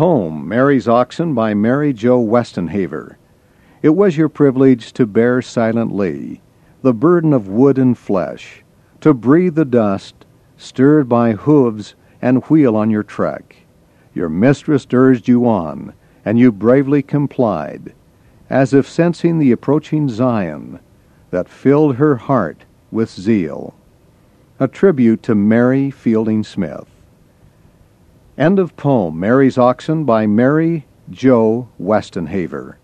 poem, Mary's Oxen by Mary Jo Westenhaver. It was your privilege to bear silently the burden of wood and flesh, to breathe the dust stirred by hooves and wheel on your trek. Your mistress urged you on, and you bravely complied, as if sensing the approaching Zion that filled her heart with zeal. A tribute to Mary Fielding Smith. End of poem, Mary's Oxen by Mary Jo Westenhaver.